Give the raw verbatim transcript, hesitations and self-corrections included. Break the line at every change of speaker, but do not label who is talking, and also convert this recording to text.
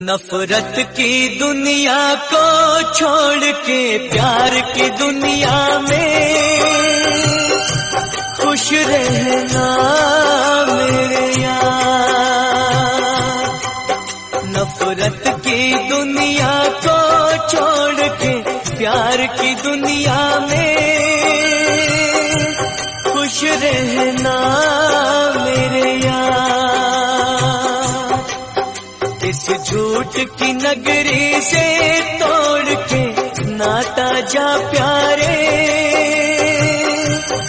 नफरत की दुनिया को छोड़ के प्यार की दुनिया में खुश रहना मेरे यार। नफरत की दुनिया को छोड़ के प्यार की दुनिया में खुश रहना मेरे यार। इस झूठ की नगरी से तोड़ के नाता जा प्यारे